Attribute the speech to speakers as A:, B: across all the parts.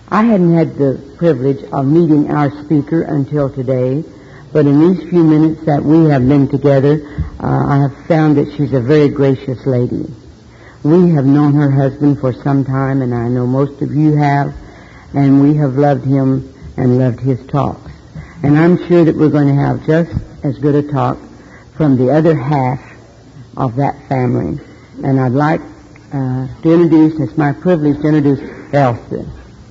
A: I hadn't had the privilege of meeting our speaker until today, but in these few minutes that we have been together, I have found that she's a very gracious lady. We have known her husband for some time, and I know most of you have, and we have loved him and loved his talks. And I'm sure that we're going to have just as good a talk from the other half of that family. And I'd like to introduce, it's my privilege to introduce Elsa.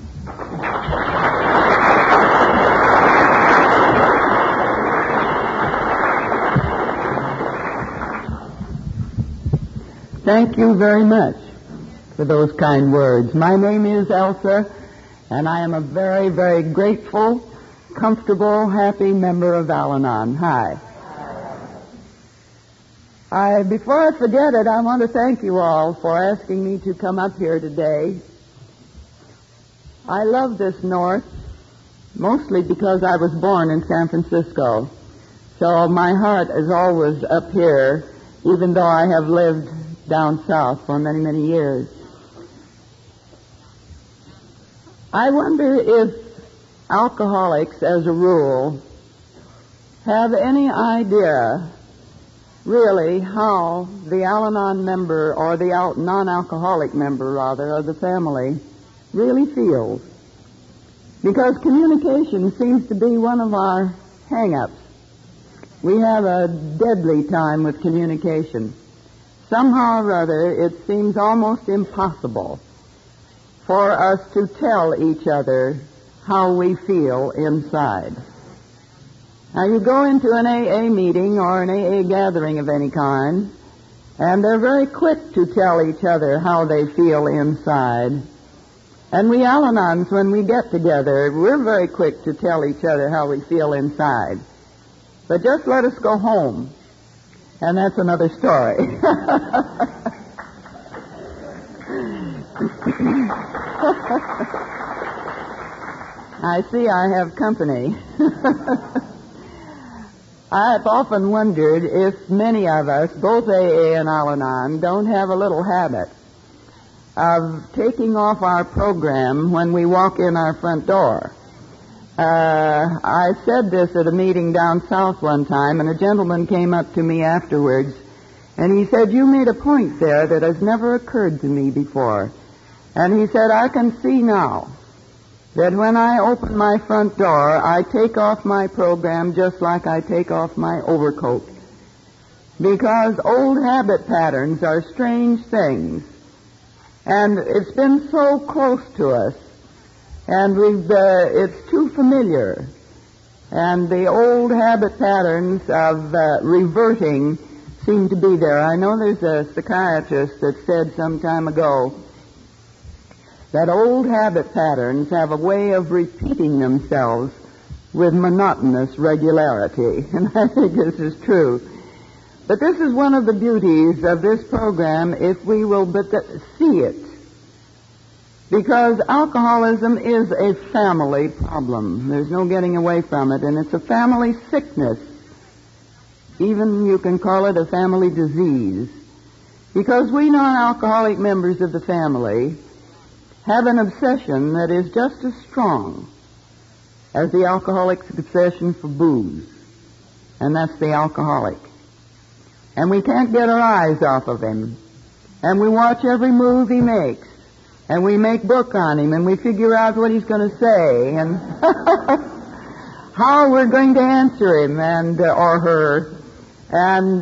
B: Thank you very much for those kind words. My name is Elsa, and I am a very, very grateful, comfortable, happy member of Al-Anon. Hi. Before I forget it, I want to thank you all for asking me to come up here today. I love this North, mostly because I was born in San Francisco. So my heart is always up here, even though I have lived down south for many, many years. I wonder if alcoholics, as a rule, have any idea really how the Al-Anon member, or the non-alcoholic member, rather, of the family really feels. Because communication seems to be one of our hang-ups. We have a deadly time with communication. Somehow or other, it seems almost impossible for us to tell each other how we feel inside. Now, you go into an AA meeting or an AA gathering of any kind, and they're very quick to tell each other how they feel inside. And we Al-Anons, when we get together, we're very quick to tell each other how we feel inside. But just let us go home, and that's another story. I see I have company. I've often wondered if many of us, both AA and Al-Anon, don't have a little habit of taking off our program when we walk in our front door. I said this at a meeting down south one time, and a gentleman came up to me afterwards, and he said, "You made a point there that has never occurred to me before." And he said, "I can see now that when I open my front door, I take off my program just like I take off my overcoat. Because old habit patterns are strange things. And it's been so close to us. And it's too familiar. And the old habit patterns of reverting seem to be there. I know there's a psychiatrist that said some time ago that old habit patterns have a way of repeating themselves with monotonous regularity. And I think this is true. But this is one of the beauties of this program if we will but see it. Because alcoholism is a family problem. There's no getting away from it, and it's a family sickness. Even you can call it a family disease. Because we non-alcoholic members of the family have an obsession that is just as strong as the alcoholic's obsession for booze. And that's the alcoholic. And we can't get our eyes off of him. And we watch every move he makes. And we make book on him, and we figure out what he's going to say, and how we're going to answer him, and or her. And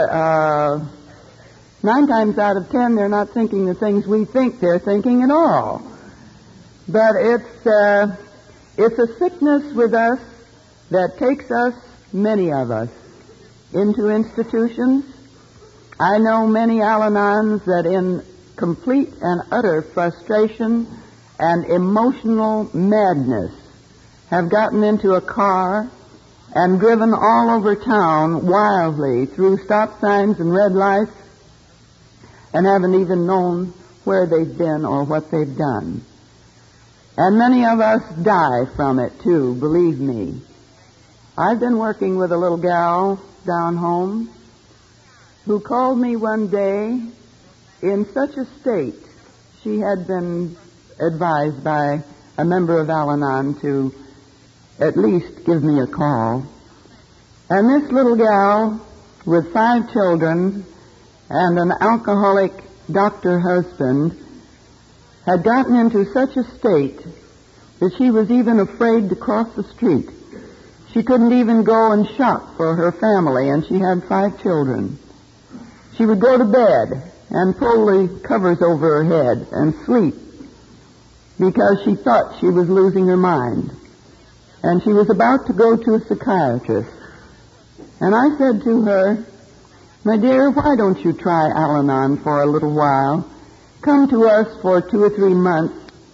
B: 9 times out of 10, they're not thinking the things we think they're thinking at all. But it's a sickness with us that takes us, many of us, into institutions. I know many Al-Anons that in complete and utter frustration and emotional madness have gotten into a car and driven all over town wildly through stop signs and red lights and haven't even known where they've been or what they've done. And many of us die from it too, believe me. I've been working with a little gal down home who called me one day in such a state. She had been advised by a member of Al-Anon to at least give me a call. And this little gal with 5 children and an alcoholic doctor husband had gotten into such a state that she was even afraid to cross the street. She couldn't even go and shop for her family, and she had 5 children. She would go to bed and pull the covers over her head and sleep because she thought she was losing her mind. And she was about to go to a psychiatrist. And I said to her, "My dear, why don't you try Al-Anon for a little while? Come to us for 2 or 3 months."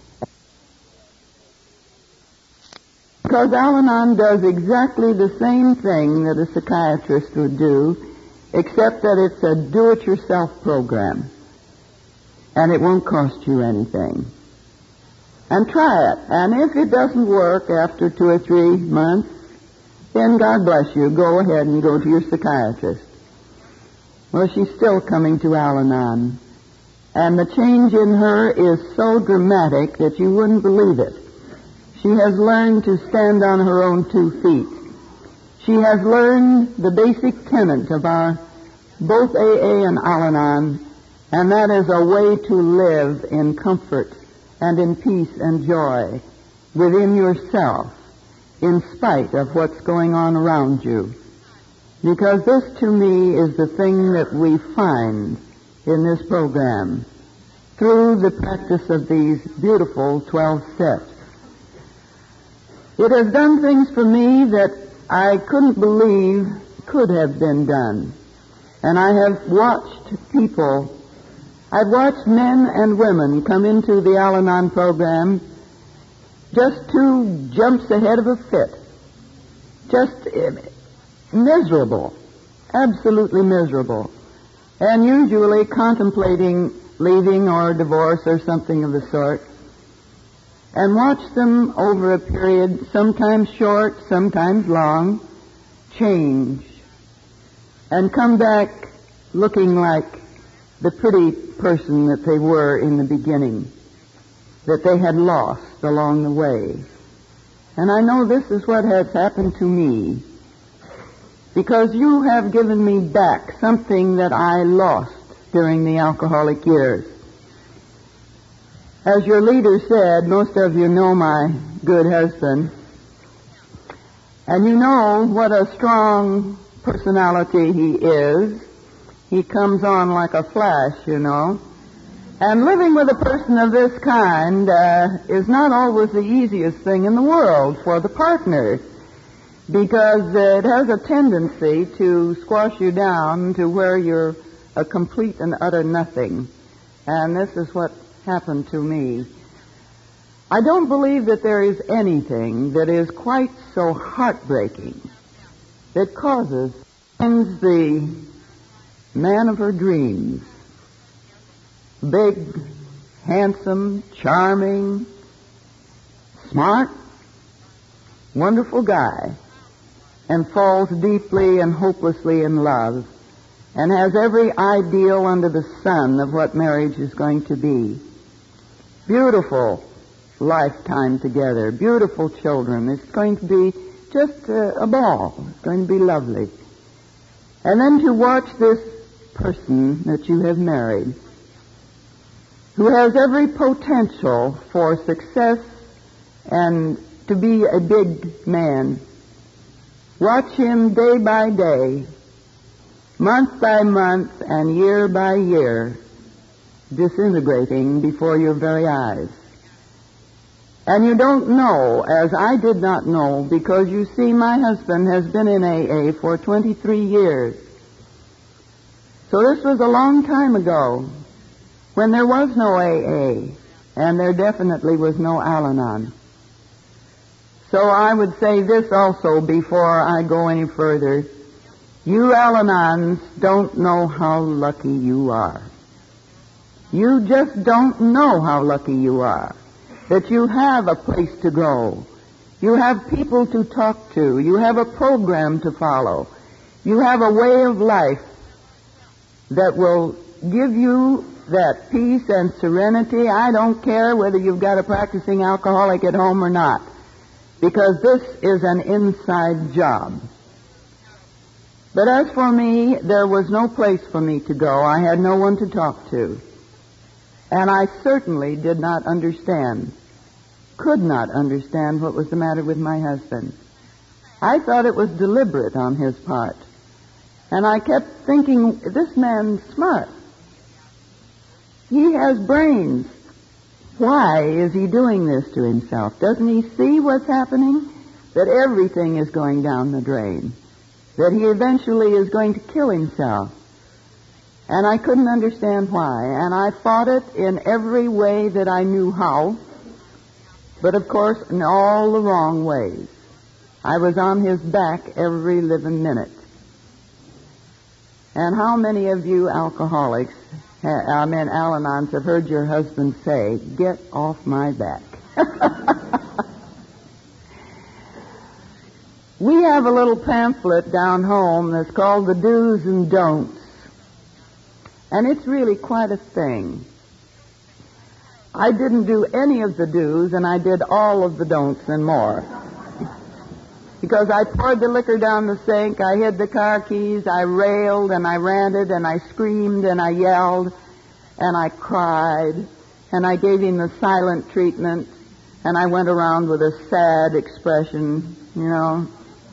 B: Because Al-Anon does exactly the same thing that a psychiatrist would do, except that it's a do-it-yourself program. And it won't cost you anything. And try it. And if it doesn't work after 2 or 3 months, then God bless you. Go ahead and go to your psychiatrist. Well, she's still coming to Al-Anon. And the change in her is so dramatic that you wouldn't believe it. She has learned to stand on her own 2 feet. She has learned the basic tenet of our both AA and Al-Anon, and that is a way to live in comfort and in peace and joy within yourself, in spite of what's going on around you. Because this, to me, is the thing that we find in this program through the practice of these beautiful 12 steps. It has done things for me that I couldn't believe could have been done. And I have watched people, I've watched men and women come into the Al-Anon program just 2 jumps ahead of a fit. Just miserable, absolutely miserable, and usually contemplating leaving or divorce or something of the sort, and watch them over a period, sometimes short, sometimes long, change, and come back looking like the pretty person that they were in the beginning, that they had lost along the way. And I know this is what has happened to me, because you have given me back something that I lost during the alcoholic years. As your leader said, most of you know my good husband, and you know what a strong personality he is. He comes on like a flash, you know. And living with a person of this kind is not always the easiest thing in the world for the partner, because it has a tendency to squash you down to where you're a complete and utter nothing. And this is what happened to me. I don't believe that there is anything that is quite so heartbreaking that causes the man of her dreams, big, handsome, charming, smart, wonderful guy, and falls deeply and hopelessly in love, and has every ideal under the sun of what marriage is going to be. Beautiful lifetime together, beautiful children. It's going to be just a ball. It's going to be lovely. And then to watch this person that you have married, who has every potential for success and to be a big man, watch him day by day, month by month, and year by year, disintegrating before your very eyes. And you don't know, as I did not know, because you see, my husband has been in AA for 23 years. So this was a long time ago, when there was no AA, and there definitely was no Al-Anon. So I would say this also before I go any further. You Al-Anons don't know how lucky you are. You just don't know how lucky you are, that you have a place to go. You have people to talk to. You have a program to follow. You have a way of life that will give you that peace and serenity. I don't care whether you've got a practicing alcoholic at home or not, because this is an inside job. But as for me, there was no place for me to go. I had no one to talk to. And I certainly did not understand, could not understand what was the matter with my husband. I thought it was deliberate on his part. And I kept thinking, this man's smart. He has brains. Why is he doing this to himself? Doesn't he see what's happening? That everything is going down the drain. That he eventually is going to kill himself. And I couldn't understand why. And I fought it in every way that I knew how. But of course, in all the wrong ways. I was on his back every living minute. And how many of you alcoholics, Al-Anons, have heard your husband say, "Get off my back"? We have a little pamphlet down home that's called the Do's and Don'ts. And it's really quite a thing. I didn't do any of the do's, and I did all of the don'ts and more. Because I poured the liquor down the sink, I hid the car keys, I railed and I ranted and I screamed and I yelled and I cried and I gave him the silent treatment and I went around with a sad expression, you know.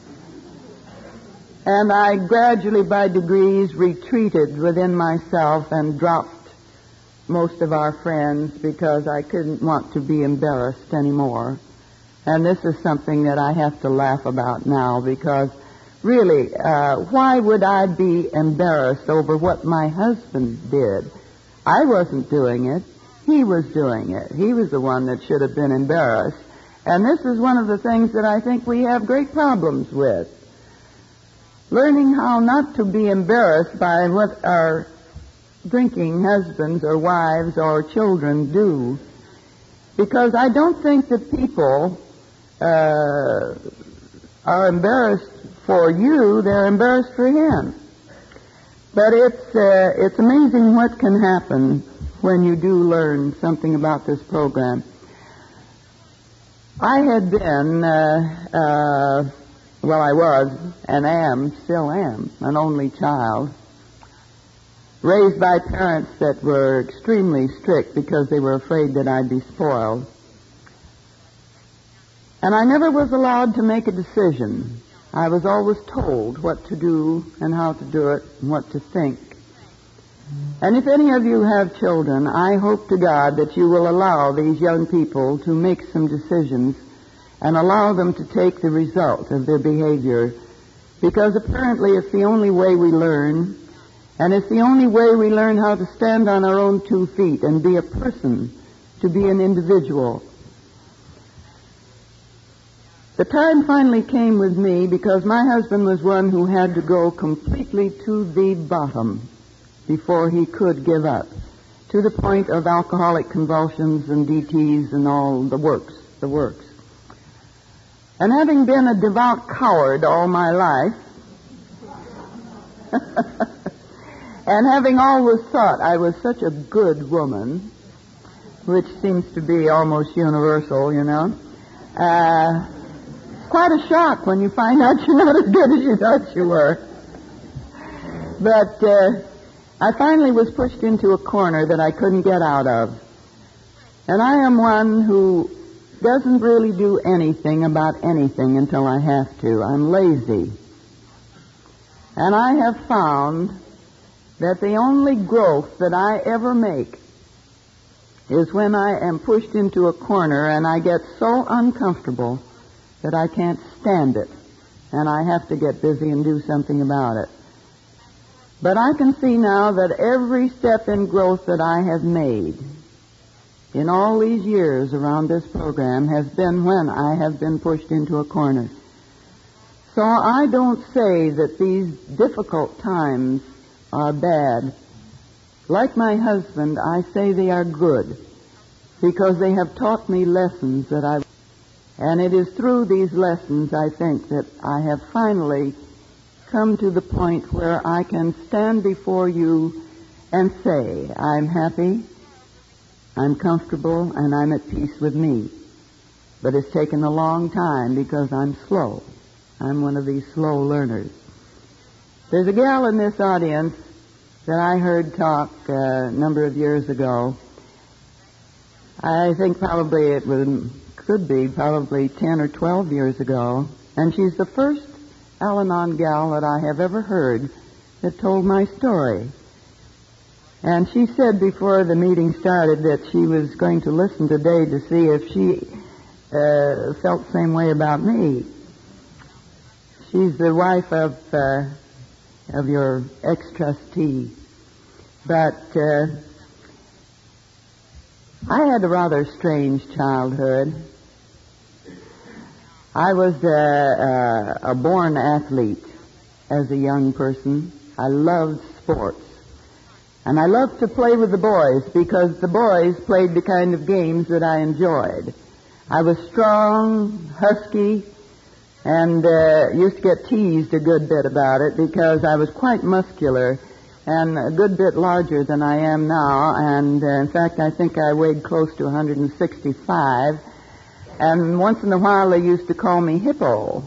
B: And I gradually, by degrees, retreated within myself and dropped most of our friends because I couldn't want to be embarrassed anymore. And this is something that I have to laugh about now because really, why would I be embarrassed over what my husband did? I wasn't doing it. He was doing it. He was the one that should have been embarrassed. And this is one of the things that I think we have great problems with. Learning how not to be embarrassed by what our drinking husbands or wives or children do. Because I don't think that people are embarrassed for you, they're embarrassed for him. But it's amazing what can happen when you do learn something about this program. I had been, I was and still am, an only child, raised by parents that were extremely strict because they were afraid that I'd be spoiled. And I never was allowed to make a decision. I was always told what to do and how to do it and what to think. And if any of you have children, I hope to God that you will allow these young people to make some decisions and allow them to take the result of their behavior. Because apparently it's the only way we learn, and it's the only way we learn how to stand on our own 2 feet and be a person, to be an individual. The time finally came with me because my husband was one who had to go completely to the bottom before he could give up, to the point of alcoholic convulsions and DTs and all the works. And having been a devout coward all my life, and having always thought I was such a good woman, which seems to be almost universal, you know, quite a shock when you find out you're not as good as you thought you were. But I finally was pushed into a corner that I couldn't get out of. And I am one who doesn't really do anything about anything until I have to. I'm lazy. And I have found that the only growth that I ever make is when I am pushed into a corner and I get so uncomfortable that I can't stand it, and I have to get busy and do something about it. But I can see now that every step in growth that I have made in all these years around this program has been when I have been pushed into a corner. So I don't say that these difficult times are bad. Like my husband, I say they are good because they have taught me lessons that and it is through these lessons, I think, that I have finally come to the point where I can stand before you and say, I'm happy, I'm comfortable, and I'm at peace with me. But it's taken a long time because I'm slow. I'm one of these slow learners. There's a gal in this audience that I heard talk a number of years ago. I think probably could be probably 10 or 12 years ago. And she's the first Al-Anon gal that I have ever heard that told my story. And she said before the meeting started that she was going to listen today to see if she felt the same way about me. She's the wife of your ex-trustee. But I had a rather strange childhood. I was a born athlete as a young person. I loved sports. And I loved to play with the boys because the boys played the kind of games that I enjoyed. I was strong, husky, and used to get teased a good bit about it because I was quite muscular and a good bit larger than I am now. And in fact, I think I weighed close to 165. And once in a while, they used to call me Hippo.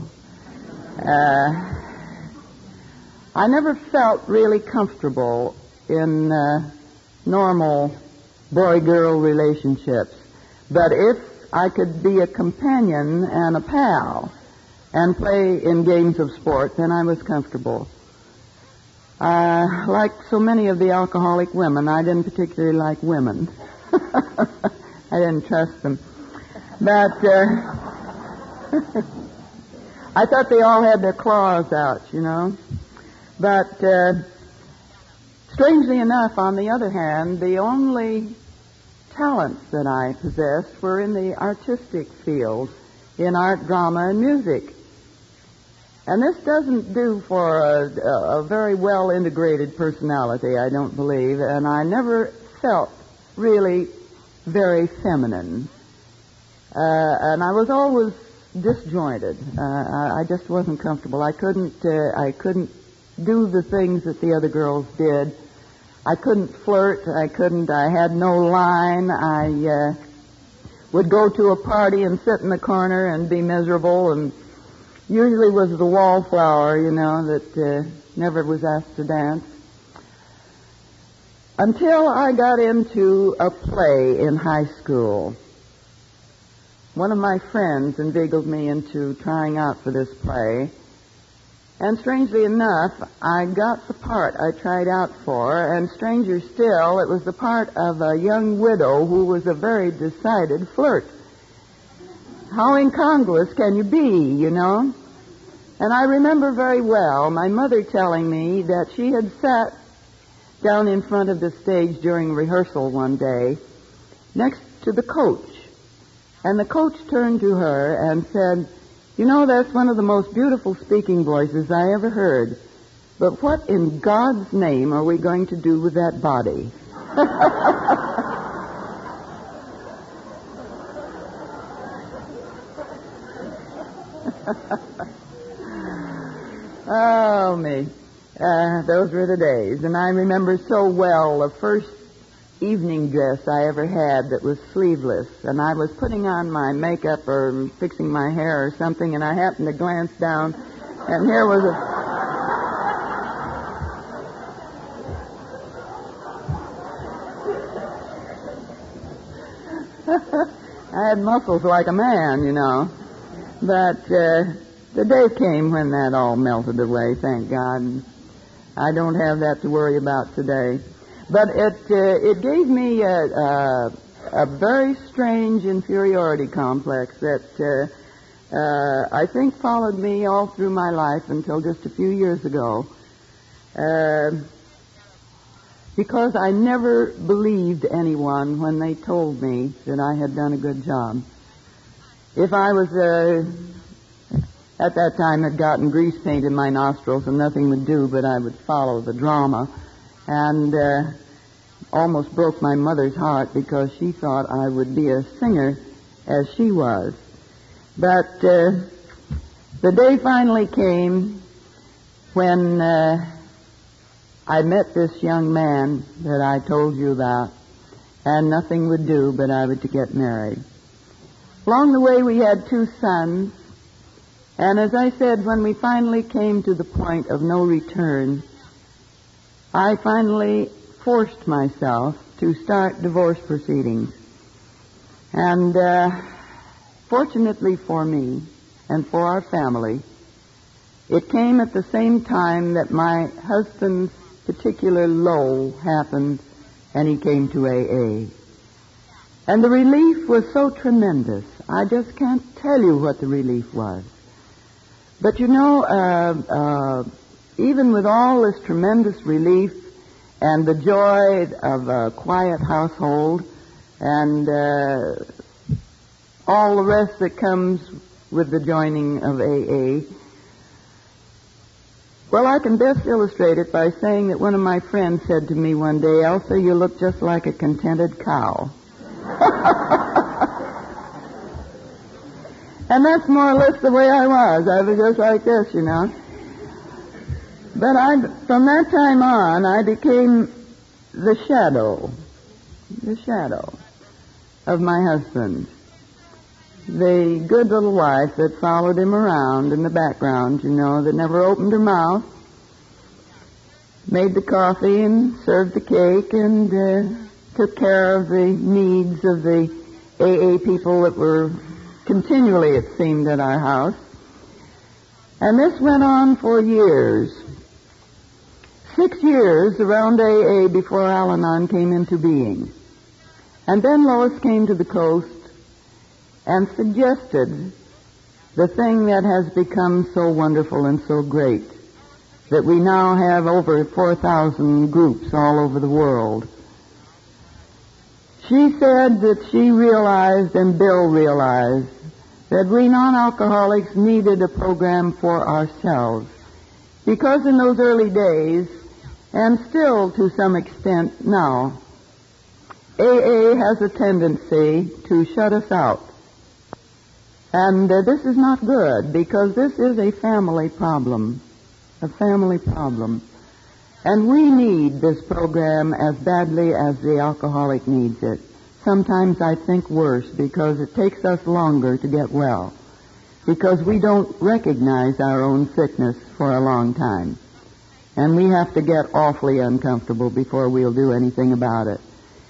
B: I never felt really comfortable in normal boy-girl relationships. But if I could be a companion and a pal and play in games of sport, then I was comfortable. Like so many of the alcoholic women, I didn't particularly like women. I didn't trust them. But I thought they all had their claws out, you know. But strangely enough, on the other hand, the only talents that I possessed were in the artistic field, in art, drama, and music. And this doesn't do for a very well-integrated personality, I don't believe, and I never felt really very feminine. And I was always disjointed. I just wasn't comfortable. I couldn't do the things that the other girls did. I couldn't flirt. I had no line. I would go to a party and sit in the corner and be miserable, and usually was the wallflower, you know, that never was asked to dance. Until I got into a play in high school. One of my friends inveigled me into trying out for this play. And strangely enough, I got the part I tried out for, and stranger still, it was the part of a young widow who was a very decided flirt. How incongruous can you be, you know? And I remember very well my mother telling me that she had sat down in front of the stage during rehearsal one day next to the coach. And the coach turned to her and said, "You know, that's one of the most beautiful speaking voices I ever heard. But what in God's name are we going to do with that body?" Oh, me. Those were the days. And I remember so well the first evening dress I ever had that was sleeveless. And I was putting on my makeup or fixing my hair or something, and I happened to glance down, and here was I had muscles like a man, you know. But the day came when that all melted away, thank God. I don't have that to worry about today. But it gave me a very strange inferiority complex that I think followed me all through my life until just a few years ago. Because I never believed anyone when they told me that I had done a good job. If I was, at that time, had gotten grease paint in my nostrils and nothing would do, but I would follow the drama, and almost broke my mother's heart because she thought I would be a singer as she was. But the day finally came when I met this young man that I told you about, and nothing would do but I would to get married. Along the way, we had 2 sons, and as I said, when we finally came to the point of no return, I finally forced myself to start divorce proceedings. And fortunately for me and for our family, it came at the same time that my husband's particular low happened, and he came to AA. And the relief was so tremendous. I just can't tell you what the relief was. But you know, even with all this tremendous relief and the joy of a quiet household and all the rest that comes with the joining of AA, well, I can best illustrate it by saying that one of my friends said to me one day, "Elsa, you look just like a contented cow." And that's more or less the way I was. I was just like this, you know. But from that time on, I became the shadow of my husband. The good little wife that followed him around in the background, you know, that never opened her mouth, made the coffee and served the cake and took care of the needs of the AA people that were continually, it seemed, at our house. And this went on for years. 6 years around AA before Al-Anon came into being. And then Lois came to the coast and suggested the thing that has become so wonderful and so great, that we now have over 4,000 groups all over the world. She said that she realized, and Bill realized, that we non-alcoholics needed a program for ourselves. Because in those early days, and still to some extent now, AA has a tendency to shut us out. And this is not good, because this is a family problem. A family problem. And we need this program as badly as the alcoholic needs it. Sometimes I think worse, because it takes us longer to get well. Because we don't recognize our own sickness for a long time. And we have to get awfully uncomfortable before we'll do anything about it.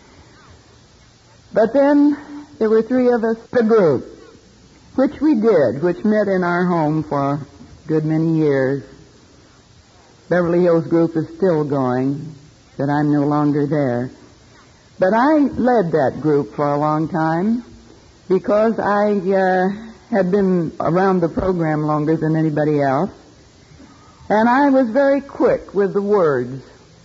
B: But then there were 3 of us, the group, which we did, which met in our home for a good many years. Beverly Hills group is still going, but I'm no longer there. But I led that group for a long time because I had been around the program longer than anybody else. And I was very quick with the words,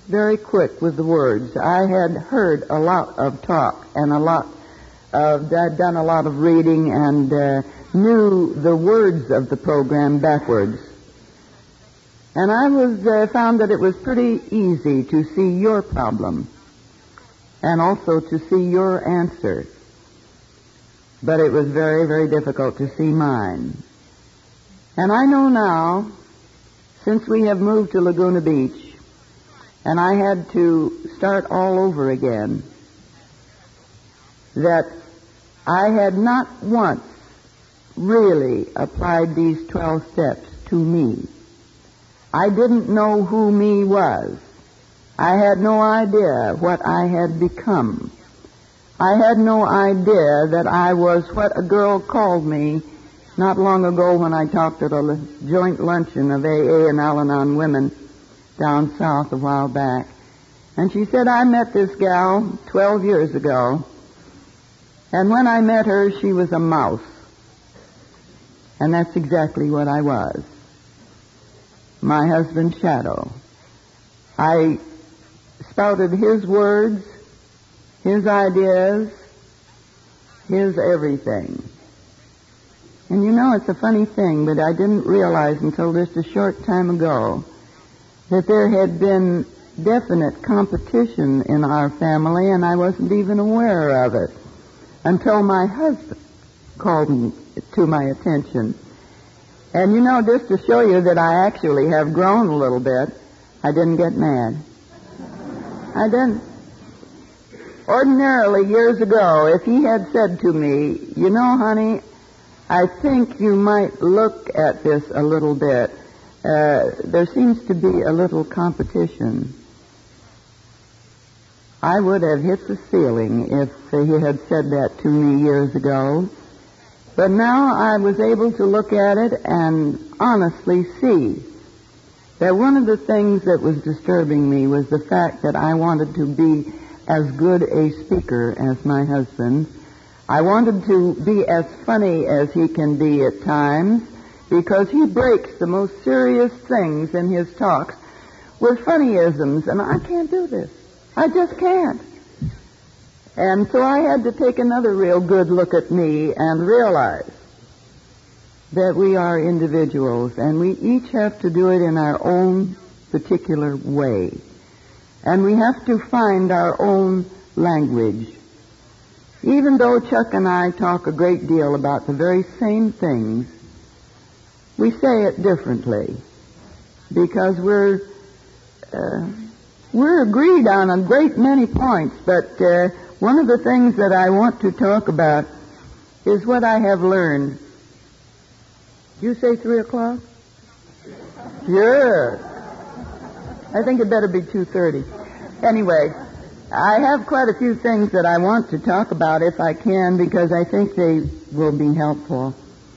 B: I had heard a lot of talk and I'd done a lot of reading and knew the words of the program backwards. And I found that it was pretty easy to see your problem and also to see your answer. But it was very, very difficult to see mine. And I know now, since we have moved to Laguna Beach, and I had to start all over again, that I had not once really applied these 12 steps to me. I didn't know who me was. I had no idea what I had become. I had no idea that I was what a girl called me not long ago when I talked at a joint luncheon of AA and Al-Anon women down south a while back. And she said, I met this gal 12 years ago, and when I met her, she was a mouse. And that's exactly what I was. My husband's shadow. I spouted his words, his ideas, his everything. And you know, it's a funny thing, but I didn't realize until just a short time ago that there had been definite competition in our family, and I wasn't even aware of it until my husband called me to my attention. And you know, just to show you that I actually have grown a little bit, I didn't get mad. I didn't. Ordinarily, years ago, if he had said to me, you know, honey, I think you might look at this a little bit. There seems to be a little competition. I would have hit the ceiling if he had said that to me years ago. But now I was able to look at it and honestly see that one of the things that was disturbing me was the fact that I wanted to be as good a speaker as my husband. I wanted to be as funny as he can be at times, because he breaks the most serious things in his talks with funnyisms, and I can't do this. I just can't. And so I had to take another real good look at me and realize that we are individuals, and we each have to do it in our own particular way. And we have to find our own language. Even though Chuck and I talk a great deal about the very same things, we say it differently, because we're agreed on a great many points, but one of the things that I want to talk about is what I have learned. Did you say 3 o'clock? Sure. I think it better be 2:30. Anyway, I have quite a few things that I want to talk about if I can, because I think they will be helpful.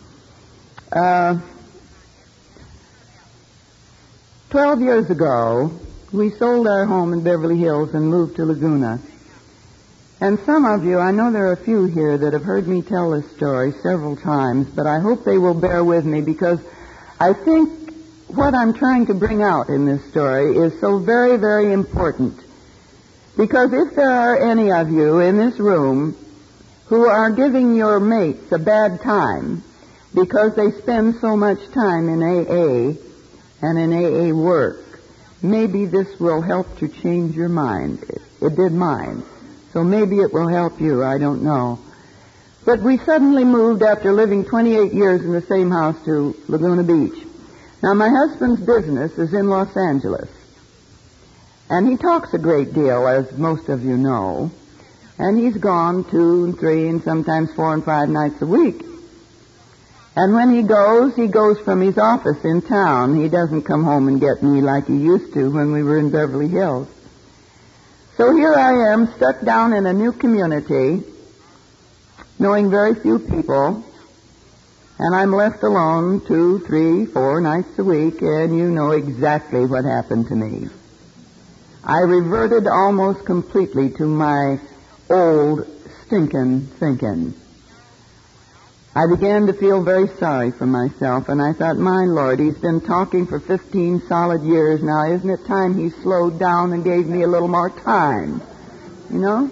B: 12 years ago, we sold our home in Beverly Hills and moved to Laguna. And some of you, I know there are a few here that have heard me tell this story several times, but I hope they will bear with me, because I think what I'm trying to bring out in this story is so very, very important. Because if there are any of you in this room who are giving your mates a bad time because they spend so much time in AA and in AA work, maybe this will help to change your mind. It did mine. So maybe it will help you. I don't know. But we suddenly moved after living 28 years in the same house to Laguna Beach. Now, my husband's business is in Los Angeles. And he talks a great deal, as most of you know. And he's gone 2 and 3 and sometimes 4 and 5 nights a week. And when he goes from his office in town. He doesn't come home and get me like he used to when we were in Beverly Hills. So here I am, stuck down in a new community, knowing very few people, and I'm left alone 2, 3, 4 nights a week, and you know exactly what happened to me. I reverted almost completely to my old stinking thinking. I began to feel very sorry for myself, and I thought, my Lord, he's been talking for 15 solid years now. Isn't it time he slowed down and gave me a little more time? You know?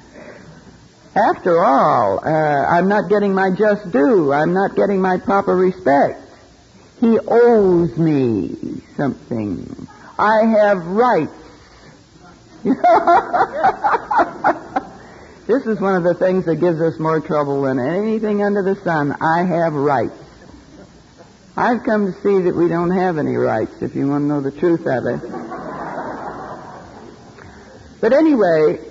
B: After all, I'm not getting my just due. I'm not getting my proper respect. He owes me something. I have rights. This is one of the things that gives us more trouble than anything under the sun. I have rights. I've come to see that we don't have any rights, if you want to know the truth of it. But anyway,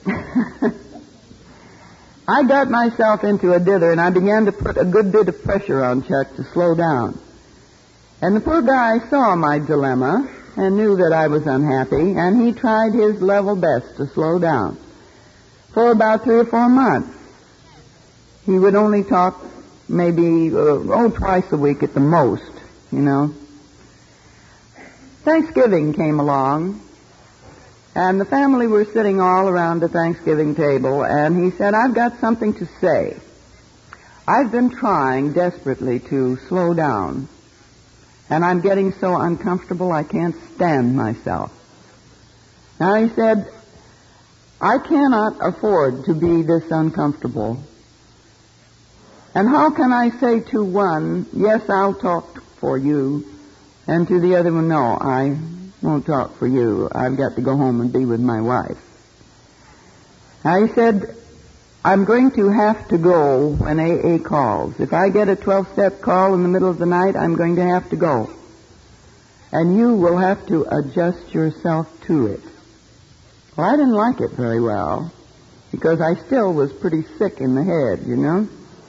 B: I got myself into a dither, and I began to put a good bit of pressure on Chuck to slow down. And the poor guy saw my dilemma and knew that I was unhappy, and he tried his level best to slow down. For about 3 or 4 months. He would only talk maybe, twice a week at the most, you know. Thanksgiving came along, and the family were sitting all around the Thanksgiving table, and he said, I've got something to say. I've been trying desperately to slow down, and I'm getting so uncomfortable I can't stand myself. Now, he said, I cannot afford to be this uncomfortable. And how can I say to one, yes, I'll talk for you, and to the other one, no, I won't talk for you. I've got to go home and be with my wife. Now, he said, I'm going to have to go when AA calls. If I get a 12-step call in the middle of the night, I'm going to have to go. And you will have to adjust yourself to it. Well, I didn't like it very well because I still was pretty sick in the head, you know.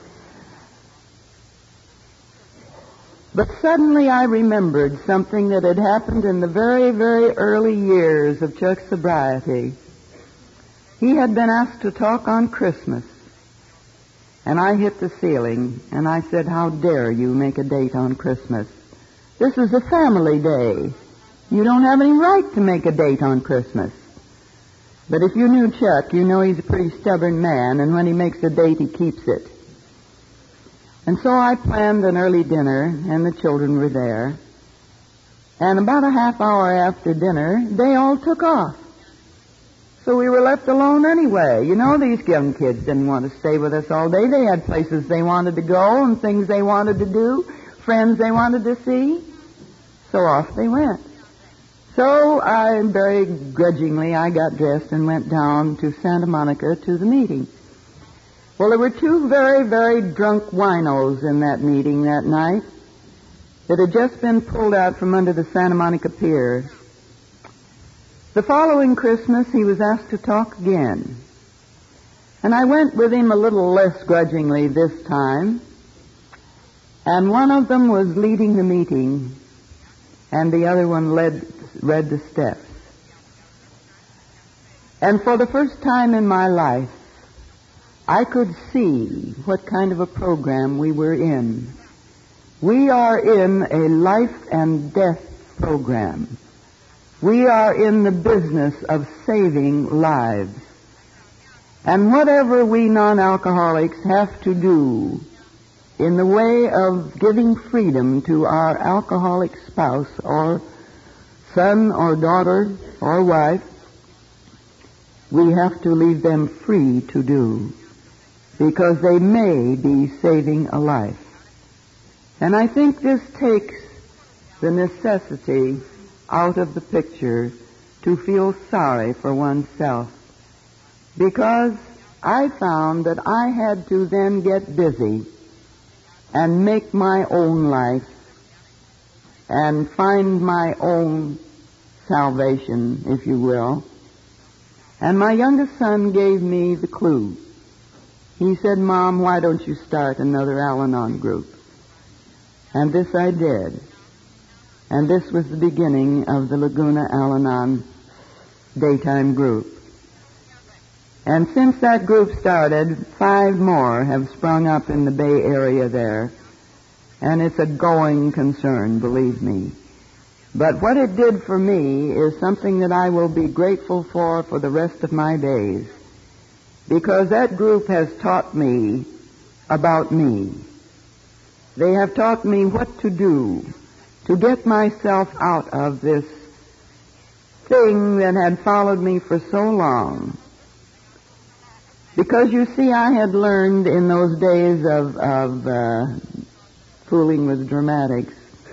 B: But suddenly I remembered something that had happened in the very, very early years of Chuck's sobriety. He had been asked to talk on Christmas, and I hit the ceiling, and I said, "How dare you make a date on Christmas? This is a family day. You don't have any right to make a date on Christmas." But if you knew Chuck, you know he's a pretty stubborn man, and when he makes a date, he keeps it. And so I planned an early dinner, and the children were there. And about a half hour after dinner, they all took off. So we were left alone anyway. You know, these young kids didn't want to stay with us all day. They had places they wanted to go and things they wanted to do, friends they wanted to see. So off they went. So I, very grudgingly, I got dressed and went down to Santa Monica to the meeting. Well, there were two very, very drunk winos in that meeting that night that had just been pulled out from under the Santa Monica Pier. The following Christmas, he was asked to talk again. And I went with him a little less grudgingly this time. And one of them was leading the meeting, and the other one read the steps. And for the first time in my life, I could see what kind of a program we were in. We are in a life and death program. We are in the business of saving lives. And whatever we non-alcoholics have to do in the way of giving freedom to our alcoholic spouse or son or daughter or wife, we have to leave them free to do, because they may be saving a life. And I think this takes the necessity out of the picture to feel sorry for oneself, because I found that I had to then get busy and make my own life and find my own salvation, if you will. And my youngest son gave me the clue. He said, "Mom, why don't you start another Al-Anon group?" And this I did. And this was the beginning of the Laguna Al-Anon daytime group. And since that group started, 5 more have sprung up in the Bay Area there. And it's a going concern, believe me. But what it did for me is something that I will be grateful for the rest of my days. Because that group has taught me about me. They have taught me what to do to get myself out of this thing that had followed me for so long. Because, you see, I had learned in those days of fooling with dramatics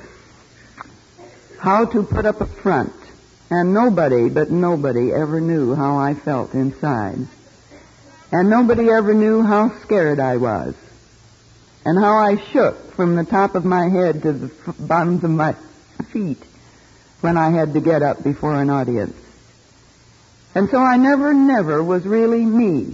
B: how to put up a front. And nobody ever knew how I felt inside. And nobody ever knew how scared I was. And how I shook from the top of my head to the bottoms of my feet when I had to get up before an audience. And so I never was really me.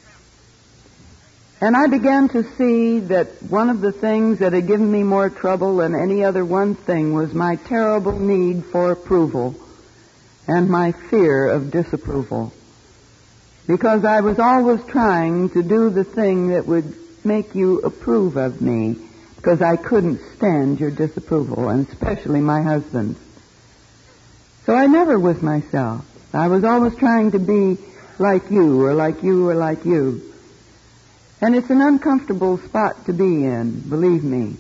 B: And I began to see that one of the things that had given me more trouble than any other one thing was my terrible need for approval and my fear of disapproval. Because I was always trying to do the thing that would make you approve of me, because I couldn't stand your disapproval, and especially my husband's. So I never was myself. I was always trying to be like you, or like you, or like you. And it's an uncomfortable spot to be in, believe me.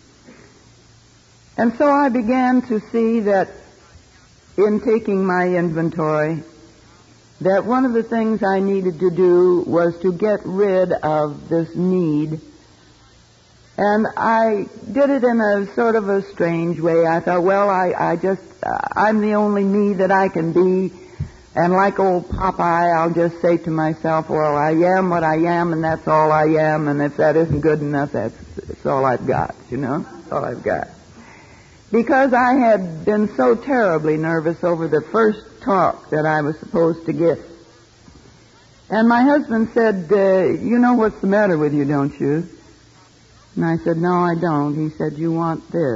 B: And so I began to see that in taking my inventory, that one of the things I needed to do was to get rid of this need. And I did it in a sort of a strange way. I thought, well, I'm the only me that I can be. And like old Popeye, I'll just say to myself, well, I am what I am, and that's all I am. And if that isn't good enough, that's all I've got, you know? That's all I've got. because I had been so terribly nervous over the first talk that I was supposed to give. And my husband said, you know what's the matter with you, don't you? And I said, no, I don't. He said, you want this.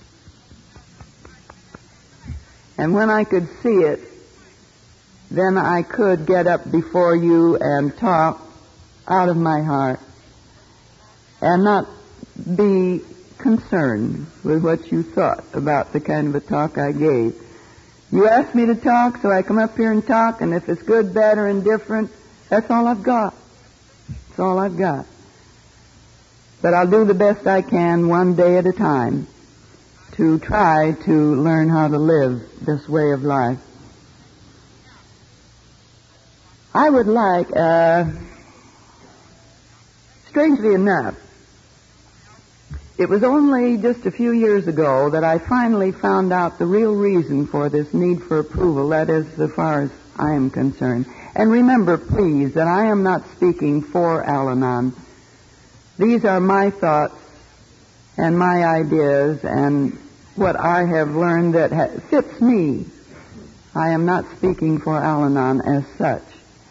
B: And when I could see it, then I could get up before you and talk out of my heart and not be concerned with what you thought about the kind of a talk I gave. You asked me to talk, so I come up here and talk, and if it's good, bad, or indifferent, that's all I've got. That's all I've got. But I'll do the best I can one day at a time to try to learn how to live this way of life. I would like, strangely enough, it was only just a few years ago that I finally found out the real reason for this need for approval, that is, as far as I am concerned. And remember, please, that I am not speaking for Al-Anon. These are my thoughts and my ideas and what I have learned that fits me. I am not speaking for Al-Anon as such.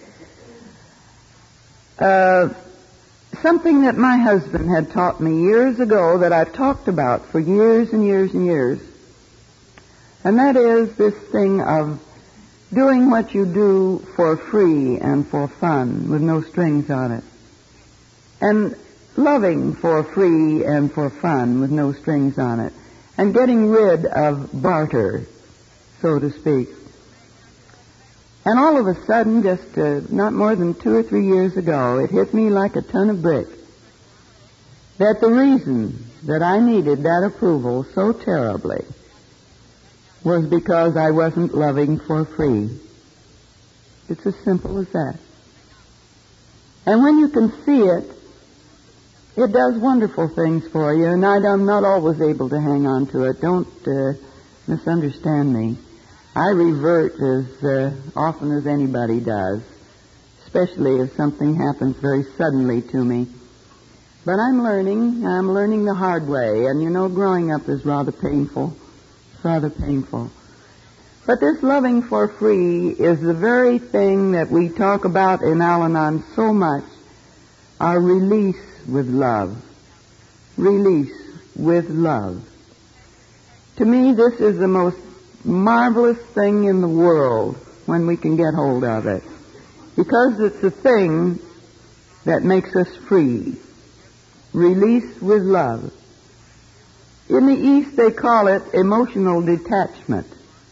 B: Something that my husband had taught me years ago that I've talked about for years and years and years, and that is this thing of doing what you do for free and for fun with no strings on it, and loving for free and for fun with no strings on it, and getting rid of barter, so to speak. And all of a sudden, just not more than 2 or 3 years ago, it hit me like a ton of brick that the reason that I needed that approval so terribly was because I wasn't loving for free. It's as simple as that. And when you can see it, it does wonderful things for you, and I'm not always able to hang on to it. Don't misunderstand me. I revert as often as anybody does, especially if something happens very suddenly to me. But I'm learning the hard way, and you know, growing up is rather painful. It's rather painful. But this loving for free is the very thing that we talk about in Al-Anon so much, our release with love. Release with love. To me, this is the most marvelous thing in the world when we can get hold of it, because it's the thing that makes us free. Release with love. In the East, they call it emotional detachment.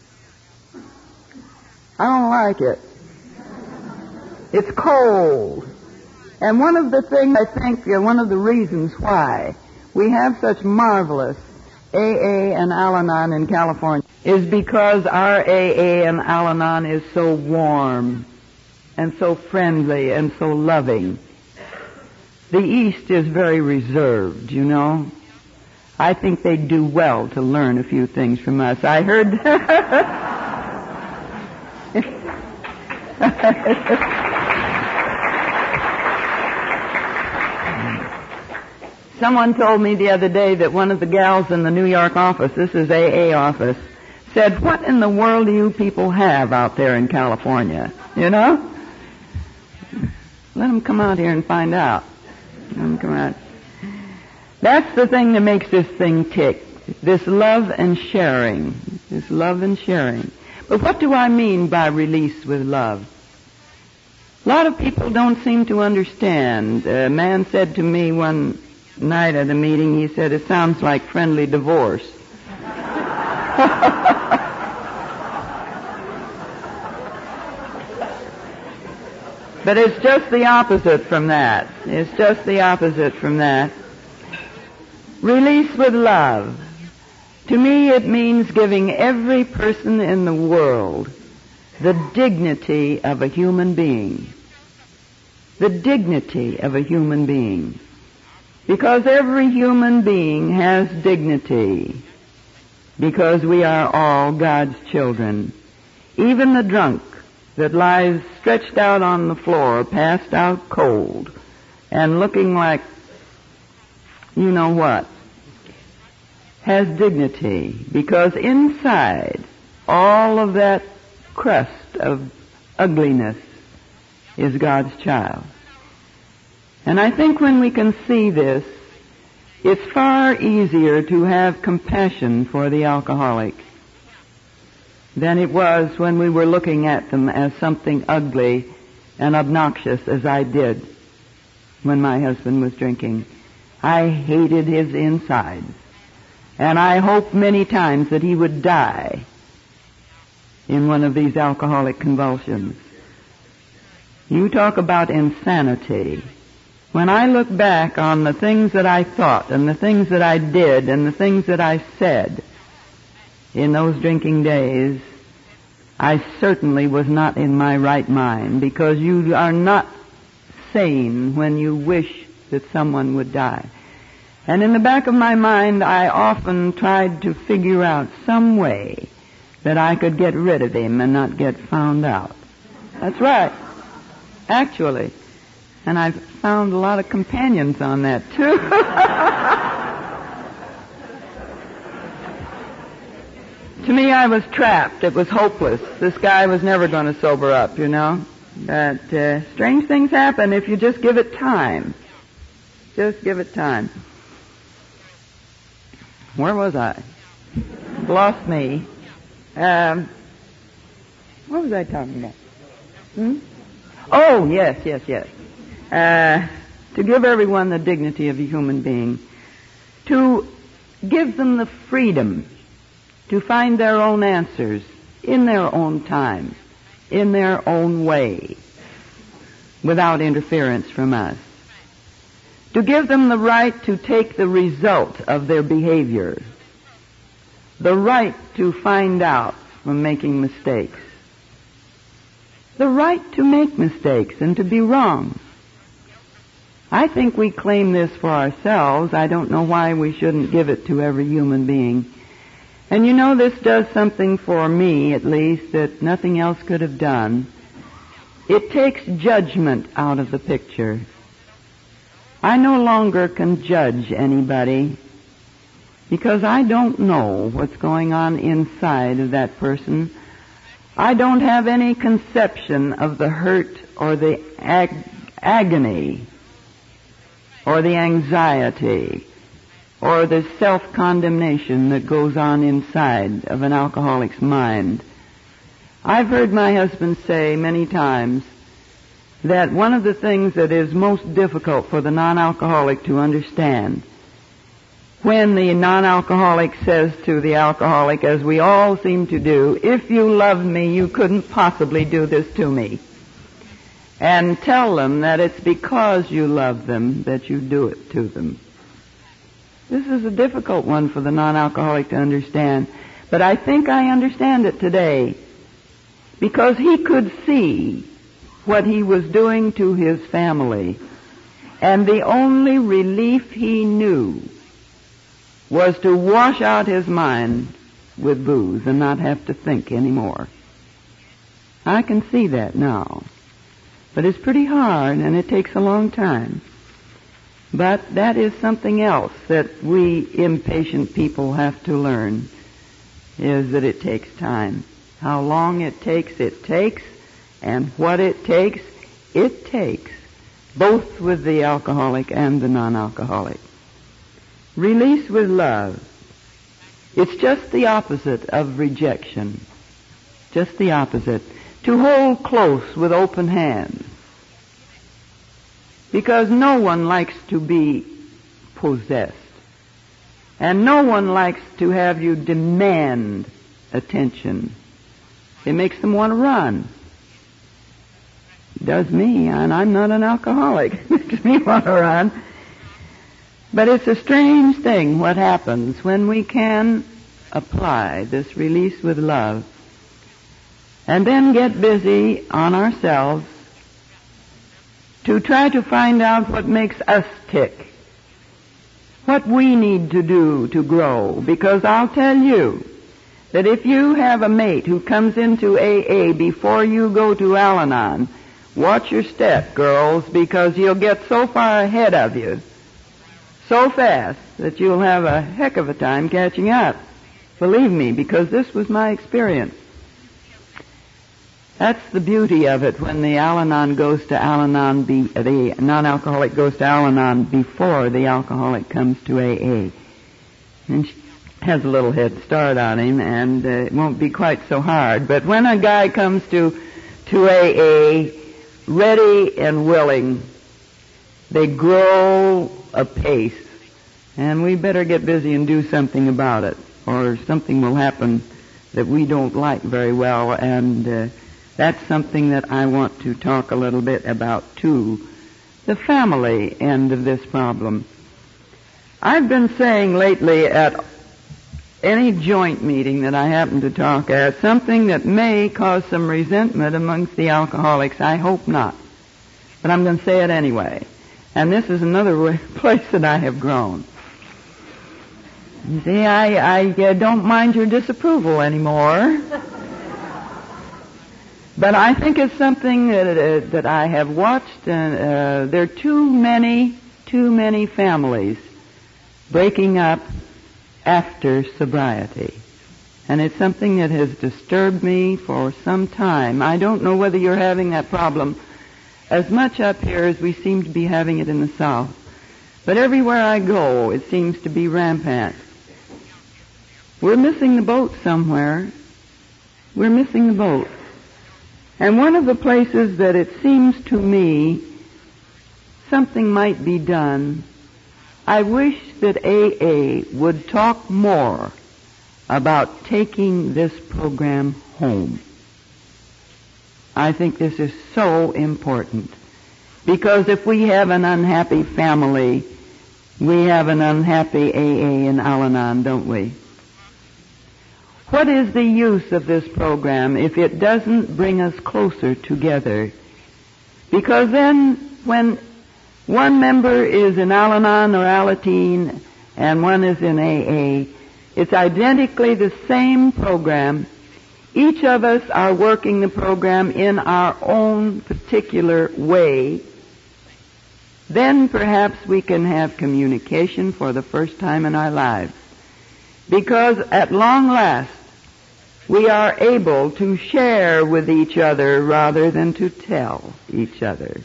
B: I don't like it. It's cold. And one of the things, I think, one of the reasons why we have such marvelous AA and Al-Anon in California is because our AA and Al-Anon is so warm and so friendly and so loving. The East is very reserved, you know. I think they'd do well to learn a few things from us. I heard someone told me the other day that one of the gals in the New York office, this is AA office, said, "What in the world do you people have out there in California?" You know? Let them come out here and find out. Let them come out. That's the thing that makes this thing tick. This love and sharing. This love and sharing. But what do I mean by release with love? A lot of people don't seem to understand. A man said to me one night at a meeting, he said, "It sounds like friendly divorce." But it's just the opposite from that. It's just the opposite from that. Release with love. To me, it means giving every person in the world the dignity of a human being. The dignity of a human being. Because every human being has dignity. Because we are all God's children. Even the drunk that lies stretched out on the floor, passed out cold, and looking like you know what, has dignity, because inside all of that crust of ugliness is God's child. And I think when we can see this, it's far easier to have compassion for the alcoholic than it was when we were looking at them as something ugly and obnoxious, as I did when my husband was drinking. I hated his insides, and I hoped many times that he would die in one of these alcoholic convulsions. You talk about insanity. When I look back on the things that I thought and the things that I did and the things that I said in those drinking days, I certainly was not in my right mind, because you are not sane when you wish that someone would die. And in the back of my mind, I often tried to figure out some way that I could get rid of him and not get found out. That's right. Actually. And I've found a lot of companions on that, too. To me, I was trapped. It was hopeless. This guy was never going to sober up, you know. But strange things happen if you just give it time. Just give it time. Where was I? Lost me. What was I talking about? Oh, yes. To give everyone the dignity of a human being. To give them the freedom to find their own answers in their own time, in their own way, without interference from us. To give them the right to take the result of their behavior, the right to find out from making mistakes, the right to make mistakes and to be wrong. I think we claim this for ourselves. I don't know why we shouldn't give it to every human being. And you know, this does something for me, at least, that nothing else could have done. It takes judgment out of the picture. I no longer can judge anybody because I don't know what's going on inside of that person. I don't have any conception of the hurt or the agony or the anxiety or the self-condemnation that goes on inside of an alcoholic's mind. I've heard my husband say many times that one of the things that is most difficult for the non-alcoholic to understand, when the non-alcoholic says to the alcoholic, as we all seem to do, if you loved me, you couldn't possibly do this to me, and tell them that it's because you love them that you do it to them. This is a difficult one for the non-alcoholic to understand, but I think I understand it today, because he could see what he was doing to his family, and the only relief he knew was to wash out his mind with booze and not have to think anymore. I can see that now, but it's pretty hard and it takes a long time. But that is something else that we impatient people have to learn, is that it takes time. How long it takes, and what it takes, both with the alcoholic and the non-alcoholic. Release with love. It's just the opposite of rejection. Just the opposite. To hold close with open hands. Because no one likes to be possessed. And no one likes to have you demand attention. It makes them want to run. It does me, and I'm not an alcoholic. It makes me want to run. But it's a strange thing what happens when we can apply this release with love and then get busy on ourselves to try to find out what makes us tick, what we need to do to grow. Because I'll tell you that if you have a mate who comes into AA before you go to Al-Anon, watch your step, girls, because he'll get so far ahead of you, so fast that you'll have a heck of a time catching up. Believe me, because this was my experience. That's the beauty of it when the Al-Anon goes to Al-Anon, the non-alcoholic goes to Al-Anon before the alcoholic comes to AA. And she has a little head start on him, and it won't be quite so hard. But when a guy comes to AA ready and willing, they grow apace. And we better get busy and do something about it, or something will happen that we don't like very well, and that's something that I want to talk a little bit about, too. The family end of this problem. I've been saying lately at any joint meeting that I happen to talk at, something that may cause some resentment amongst the alcoholics. I hope not. But I'm going to say it anyway. And this is another place that I have grown. You see, I don't mind your disapproval anymore. But I think it's something that I have watched, and there are too many families breaking up after sobriety. And it's something that has disturbed me for some time. I don't know whether you're having that problem as much up here as we seem to be having it in the South. But everywhere I go, it seems to be rampant. We're missing the boat somewhere. We're missing the boat. And one of the places that it seems to me something might be done, I wish that AA would talk more about taking this program home. I think this is so important. Because if we have an unhappy family, we have an unhappy AA and Al-Anon, don't we? What is the use of this program if it doesn't bring us closer together? Because then when one member is in Al-Anon or Alateen and one is in AA, it's identically the same program. Each of us are working the program in our own particular way. Then perhaps we can have communication for the first time in our lives. Because at long last, we are able to share with each other rather than to tell each other.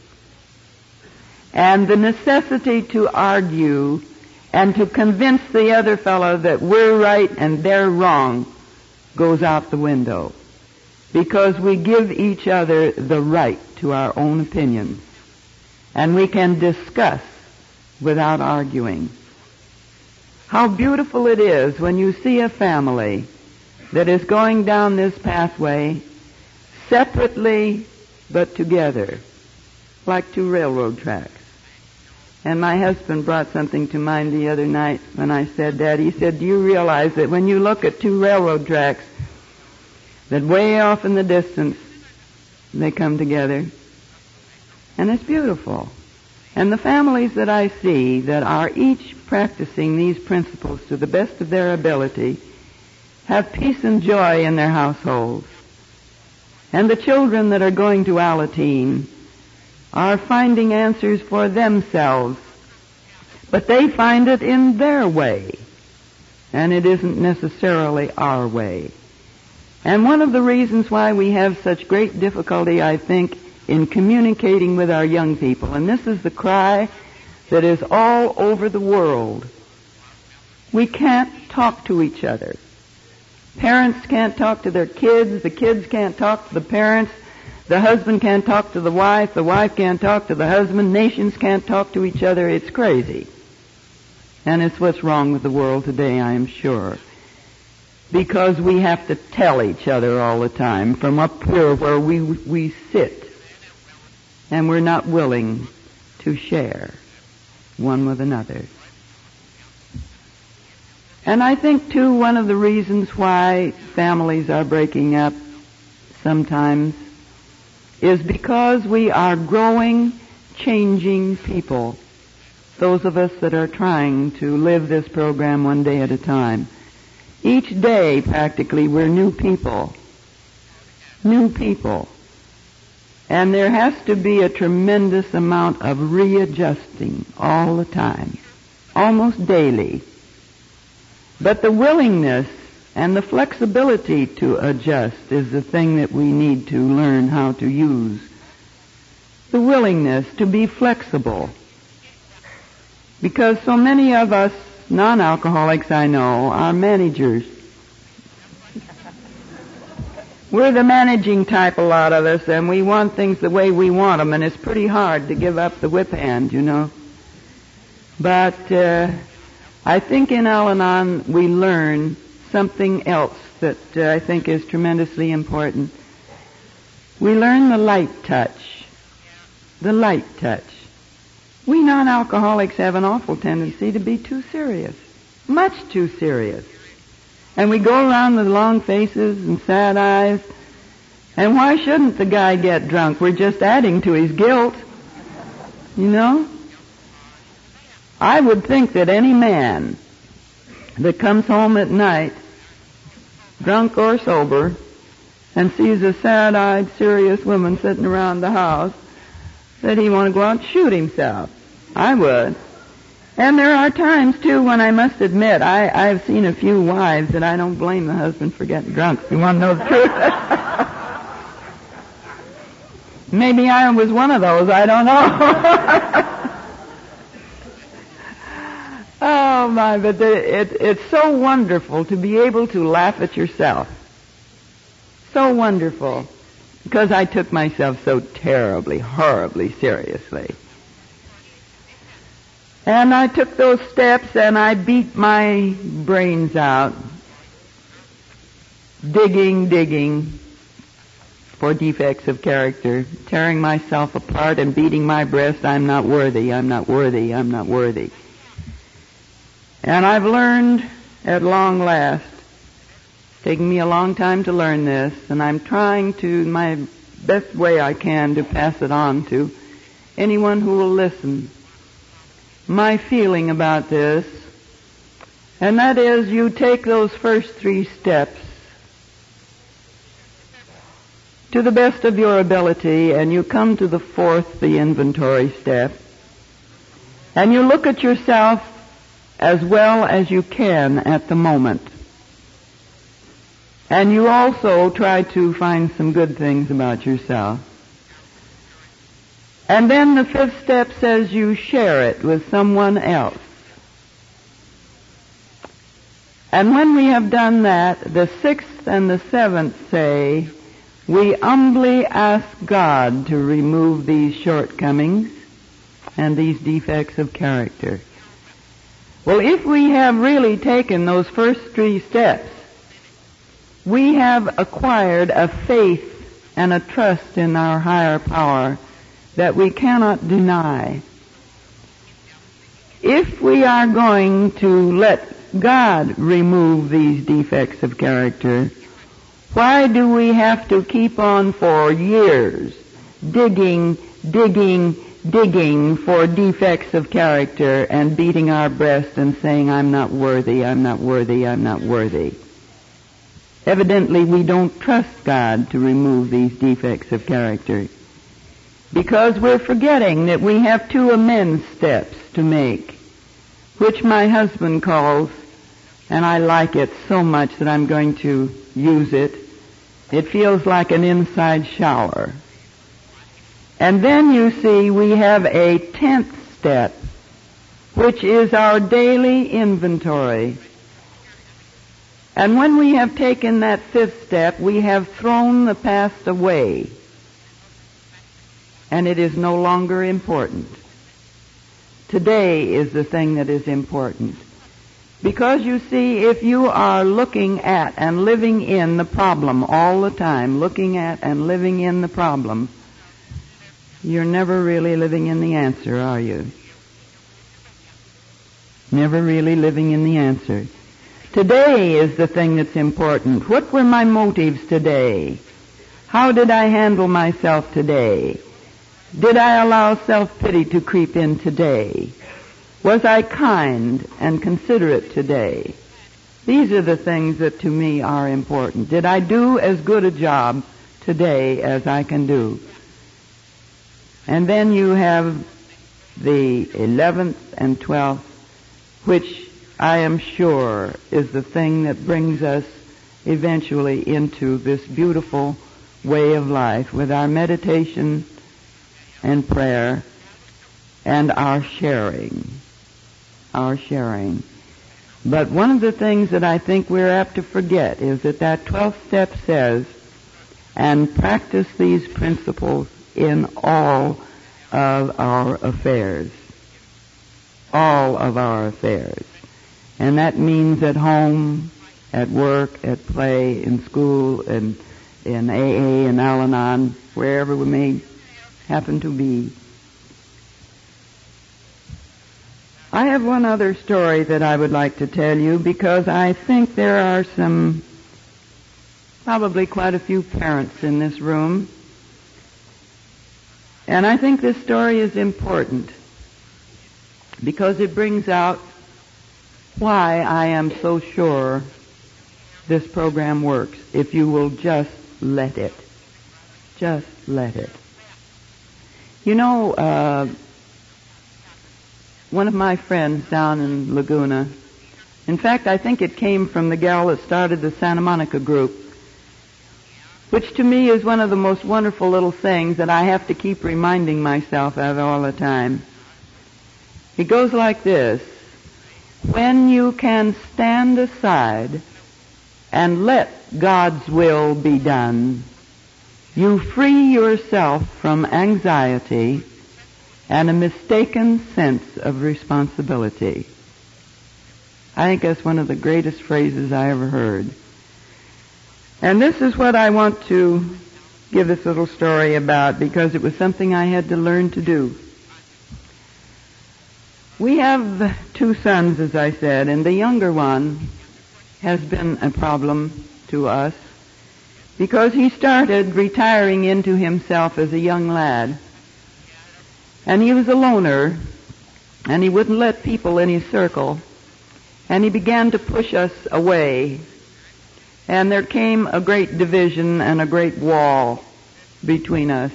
B: And the necessity to argue and to convince the other fellow that we're right and they're wrong goes out the window. Because we give each other the right to our own opinions. And we can discuss without arguing. How beautiful it is when you see a family that is going down this pathway separately but together, like two railroad tracks. And my husband brought something to mind the other night when I said that. He said, do you realize that when you look at two railroad tracks, that way off in the distance, they come together? And it's beautiful. And the families that I see that are each practicing these principles to the best of their ability have peace and joy in their households. And the children that are going to Alateen are finding answers for themselves, but they find it in their way, and it isn't necessarily our way. And one of the reasons why we have such great difficulty, I think, in communicating with our young people, and this is the cry that is all over the world, we can't talk to each other. Parents can't talk to their kids, the kids can't talk to the parents, the husband can't talk to the wife can't talk to the husband, nations can't talk to each other. It's crazy. And it's what's wrong with the world today, I am sure. Because we have to tell each other all the time from up here where we sit. And we're not willing to share one with another. And I think, too, one of the reasons why families are breaking up sometimes is because we are growing, changing people. Those of us that are trying to live this program one day at a time. Each day, practically, we're new people. New people. And there has to be a tremendous amount of readjusting all the time. almost daily. But the willingness and the flexibility to adjust is the thing that we need to learn how to use. The willingness to be flexible. Because so many of us non-alcoholics I know are managers. We're the managing type, a lot of us, and we want things the way we want them, and it's pretty hard to give up the whip hand, you know. But I think in Al-Anon we learn something else that I think is tremendously important. We learn the light touch. The light touch. We non-alcoholics have an awful tendency to be too serious. Much too serious. And we go around with long faces and sad eyes. And why shouldn't the guy get drunk? We're just adding to his guilt. You know? I would think that any man that comes home at night, drunk or sober, and sees a sad-eyed, serious woman sitting around the house, that he want to go out and shoot himself. I would. And there are times, too, when I must admit, I've seen a few wives that I don't blame the husband for getting drunk. You want to know the truth? Maybe I was one of those. I don't know. Oh, my, but it's so wonderful to be able to laugh at yourself. So wonderful. Because I took myself so terribly, horribly seriously. And I took those steps and I beat my brains out, digging for defects of character, tearing myself apart and beating my breast. I'm not worthy, I'm not worthy, I'm not worthy. And I've learned at long last, it's taken me a long time to learn this, and I'm trying to, my best way I can, to pass it on to anyone who will listen. My feeling about this, and that is you take those first 3 steps to the best of your ability, and you come to the 4th, the inventory step, and you look at yourself as well as you can at the moment. And you also try to find some good things about yourself. And then the 5th step says you share it with someone else. And when we have done that, the 6th and the 7th say, we humbly ask God to remove these shortcomings and these defects of character. Well, if we have really taken those first 3 steps, we have acquired a faith and a trust in our higher power that we cannot deny. If we are going to let God remove these defects of character, why do we have to keep on for years digging for defects of character and beating our breast and saying, I'm not worthy, I'm not worthy, I'm not worthy? Evidently, we don't trust God to remove these defects of character, because we're forgetting that we have 2 amends steps to make, which my husband calls, and I like it so much that I'm going to use it. It feels like an inside shower. And then you see we have a 10th step, which is our daily inventory. And when we have taken that 5th step, we have thrown the past away. And it is no longer important. Today is the thing that is important. Because you see, if you are looking at and living in the problem all the time, looking at and living in the problem, you're never really living in the answer, are you? Never really living in the answer. Today is the thing that's important. What were my motives today? How did I handle myself today? Did I allow self-pity to creep in today? Was I kind and considerate today? These are the things that to me are important. Did I do as good a job today as I can do? And then you have the 11th and 12th which I am sure is the thing that brings us eventually into this beautiful way of life with our meditation and prayer and our sharing. But one of the things that I think we're apt to forget is that 12th step says, and practice these principles in all of our affairs. All of our affairs. And that means at home, at work, at play, in school, and in AA and Al-Anon, wherever we may happen to be. I have one other story that I would like to tell you because I think there are probably quite a few parents in this room. And I think this story is important because it brings out why I am so sure this program works, if you will just let it. Just let it. You know, one of my friends down in Laguna, in fact, I think it came from the gal that started the Santa Monica group, which to me is one of the most wonderful little things that I have to keep reminding myself of all the time. It goes like this: when you can stand aside and let God's will be done, you free yourself from anxiety and a mistaken sense of responsibility. I think that's one of the greatest phrases I ever heard. And this is what I want to give this little story about because it was something I had to learn to do. We have 2 sons, as I said, and the younger one has been a problem to us because he started retiring into himself as a young lad. And he was a loner, and he wouldn't let people in his circle, and he began to push us away. And there came a great division and a great wall between us.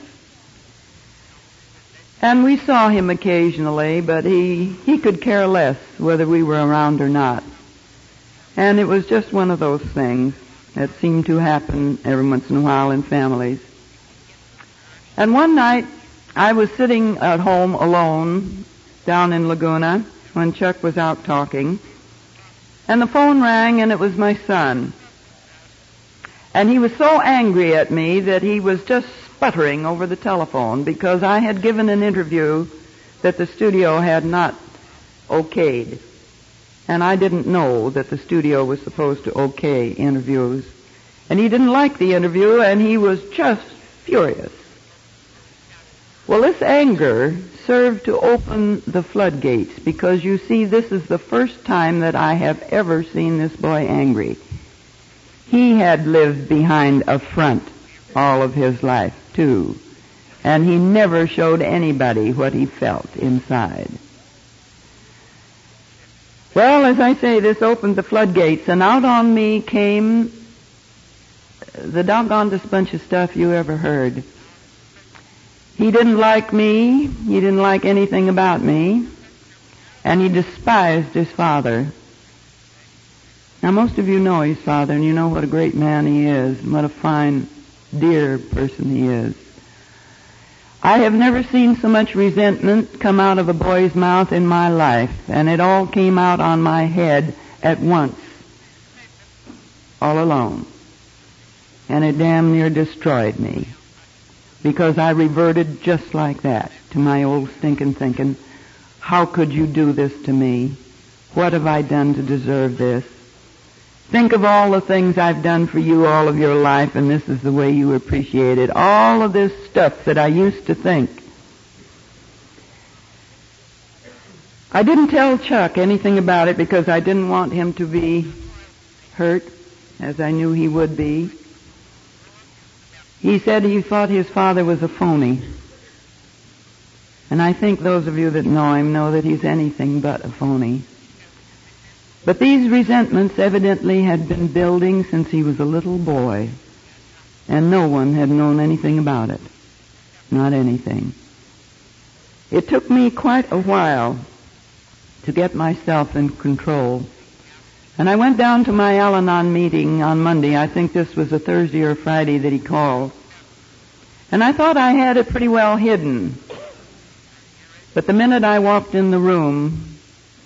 B: And we saw him occasionally, but he could care less whether we were around or not. And it was just one of those things that seemed to happen every once in a while in families. And one night, I was sitting at home alone down in Laguna when Chuck was out talking, and the phone rang, and it was my son. And he was so angry at me that he was just sputtering over the telephone because I had given an interview that the studio had not okayed. And I didn't know that the studio was supposed to okay interviews. And he didn't like the interview, and he was just furious. Well, this anger served to open the floodgates because, you see, this is the first time that I have ever seen this boy angry. He had lived behind a front all of his life, too, and he never showed anybody what he felt inside. Well, as I say, this opened the floodgates, and out on me came the doggonedest bunch of stuff you ever heard. He didn't like me, he didn't like anything about me, and he despised his father. Now, most of you know his father, and you know what a great man he is, and what a fine, dear person he is. I have never seen so much resentment come out of a boy's mouth in my life, and it all came out on my head at once, all alone. And it damn near destroyed me, because I reverted just like that to my old stinking thinking, how could you do this to me? What have I done to deserve this? Think of all the things I've done for you all of your life, and this is the way you appreciate it. All of this stuff that I used to think. I didn't tell Chuck anything about it because I didn't want him to be hurt, as I knew he would be. He said he thought his father was a phony. And I think those of you that know him know that he's anything but a phony. But these resentments evidently had been building since he was a little boy, and no one had known anything about it. Not anything. It took me quite a while to get myself in control. And I went down to my Al-Anon meeting on Monday. I think this was a Thursday or Friday that he called. And I thought I had it pretty well hidden. But the minute I walked in the room,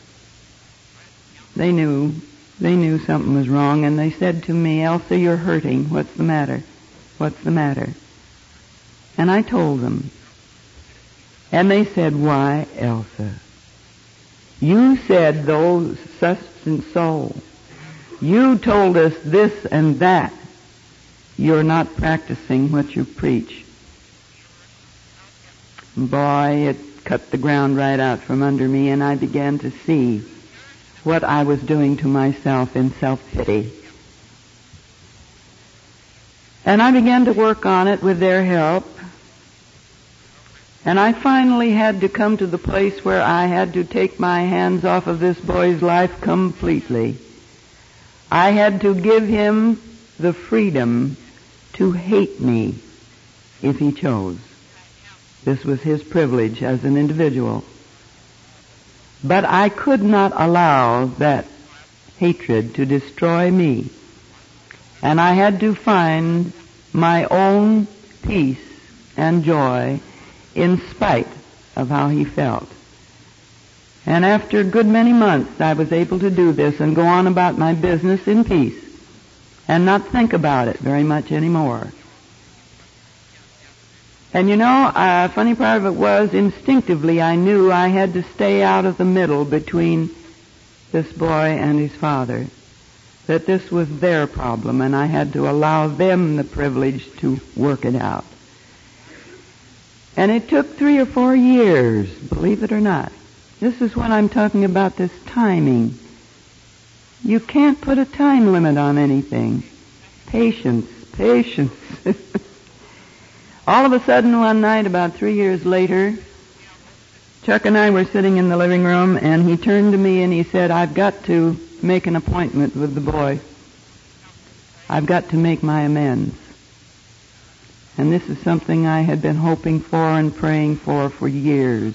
B: they knew something was wrong, and they said to me, "Elsa, you're hurting. What's the matter? What's the matter?" And I told them. And they said, "Why, Elsa, you said those such and so. You told us this and that. You're not practicing what you preach." Boy, it cut the ground right out from under me, and I began to see what I was doing to myself in self-pity. And I began to work on it with their help. And I finally had to come to the place where I had to take my hands off of this boy's life completely. I had to give him the freedom to hate me if he chose. This was his privilege as an individual. But I could not allow that hatred to destroy me. And I had to find my own peace and joy in spite of how he felt. And after a good many months, I was able to do this and go on about my business in peace and not think about it very much anymore. And you know, a funny part of it was, instinctively I knew I had to stay out of the middle between this boy and his father, that this was their problem, and I had to allow them the privilege to work it out. And it took 3 or 4 years, believe it or not. This is what I'm talking about, this timing. You can't put a time limit on anything. Patience. All of a sudden one night, about 3 years later, Chuck and I were sitting in the living room, and he turned to me and he said, "I've got to make an appointment with the boy. I've got to make my amends." And this is something I had been hoping for and praying for years.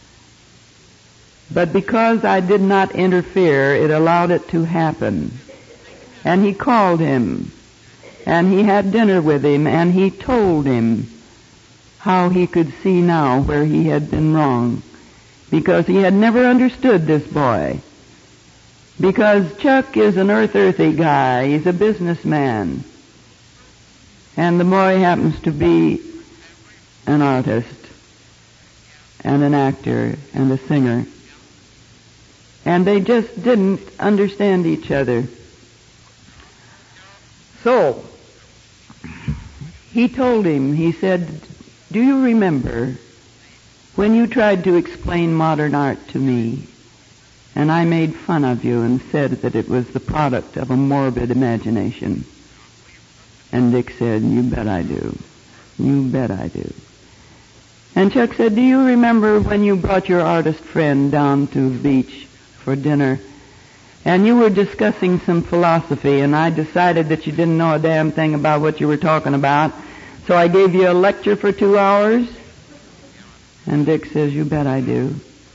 B: But because I did not interfere, it allowed it to happen. And he called him, and he had dinner with him, and he told him how he could see now where he had been wrong, because he had never understood this boy. Because Chuck is an earthy guy. He's a businessman. And the boy happens to be an artist and an actor and a singer. And they just didn't understand each other. So, he told him, he said, "Do you remember when you tried to explain modern art to me, and I made fun of you and said that it was the product of a morbid imagination?" And Dick said, "You bet I do. You bet I do." And Chuck said, "Do you remember when you brought your artist friend down to the beach for dinner, and you were discussing some philosophy, and I decided that you didn't know a damn thing about what you were talking about, so I gave you a lecture for 2 hours?" And Dick says, "You bet I do."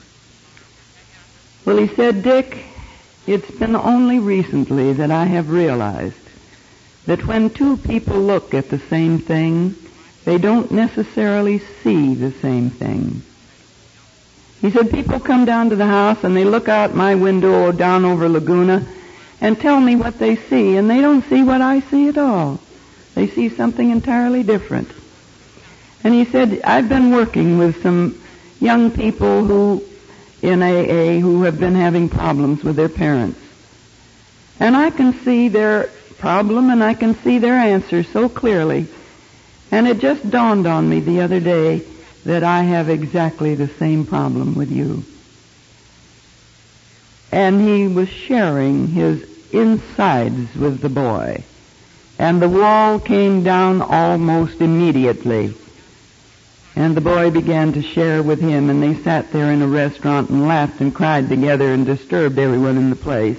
B: Well, he said, "Dick, it's been only recently that I have realized that when two people look at the same thing, they don't necessarily see the same thing." He said, "People come down to the house and they look out my window or down over Laguna and tell me what they see, and they don't see what I see at all. They see something entirely different." And he said, "I've been working with some young people who, in AA, who have been having problems with their parents. And I can see their problem and I can see their answer so clearly. And it just dawned on me the other day that I have exactly the same problem with you." And he was sharing his insides with the boy. And the wall came down almost immediately. And the boy began to share with him, and they sat there in a restaurant and laughed and cried together and disturbed everyone in the place.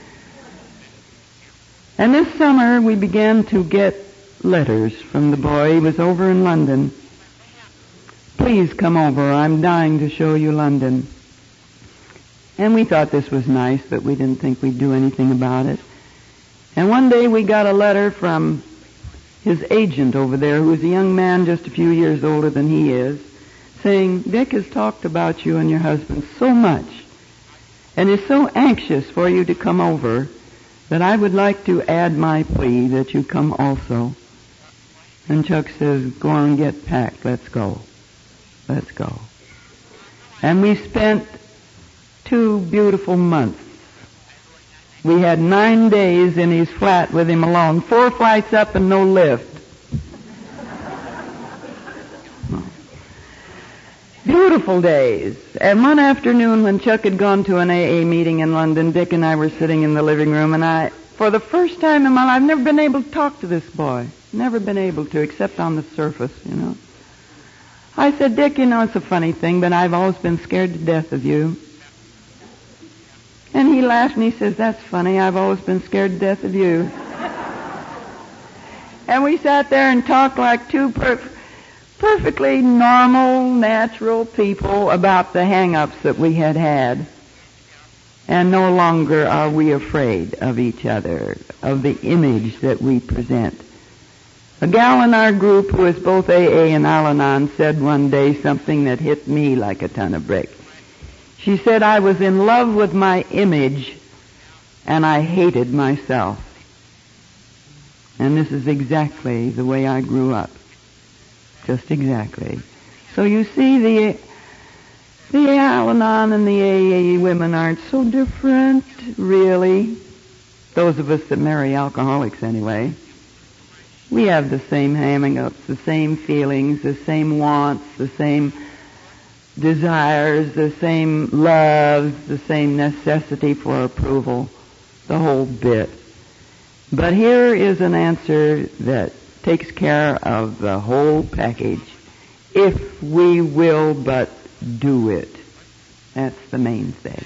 B: And this summer we began to get letters from the boy. He was over in London. "Please come over. I'm dying to show you London." And we thought this was nice, but we didn't think we'd do anything about it. And one day we got a letter from his agent over there, who was a young man just a few years older than he is, saying, Dick has talked about you and your husband so much and is so anxious for you to come over that I would like to add my plea that you come also. And Chuck says, go on and get packed. Let's go. Let's go. And we spent 2 beautiful months. We had 9 days in his flat with him alone, 4 flights up and no lift. Beautiful days. And one afternoon when Chuck had gone to an AA meeting in London, Dick and I were sitting in the living room, and for the first time in my life, I've never been able to talk to this boy. Never been able to, except on the surface, I said, Dick, it's a funny thing, but I've always been scared to death of you. And he laughed and he says, that's funny, I've always been scared to death of you. And we sat there and talked like two perfectly normal, natural people about the hang-ups that we had had. And no longer are we afraid of each other, of the image that we present. A gal in our group who is both AA and Al-Anon said one day something that hit me like a ton of bricks. She said, I was in love with my image and I hated myself. And this is exactly the way I grew up. Just exactly. So you see, the Al-Anon and the AA women aren't so different, really. Those of us that marry alcoholics, anyway. We have the same hang-ups, the same feelings, the same wants, the same desires, the same loves, the same necessity for approval, the whole bit. But here is an answer that takes care of the whole package. If we will but do it. That's the main thing.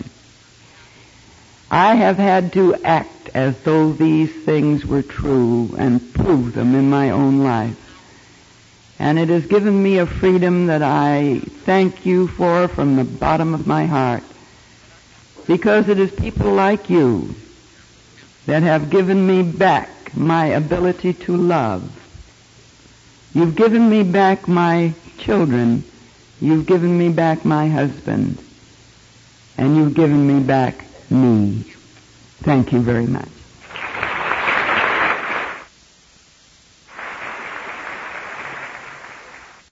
B: I have had to act as though these things were true and prove them in my own life. And it has given me a freedom that I thank you for from the bottom of my heart. Because it is people like you that have given me back my ability to love. You've given me back my children. You've given me back my husband. And you've given me back me. Thank you very much.